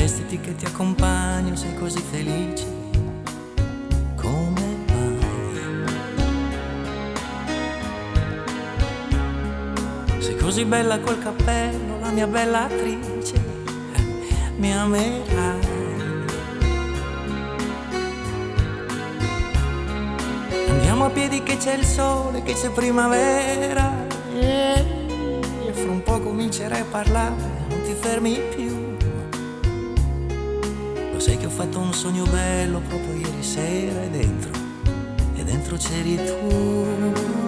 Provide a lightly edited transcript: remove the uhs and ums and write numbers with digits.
vestiti che ti accompagno, sei così felice. Come mai? Sei così bella col cappello, la mia bella attrice, mi amerai. Andiamo a piedi che c'è il sole, che c'è primavera, e fra un po' comincerai a parlare, non ti fermi più. Lo sai che ho fatto un sogno bello proprio ieri sera e dentro c'eri tu.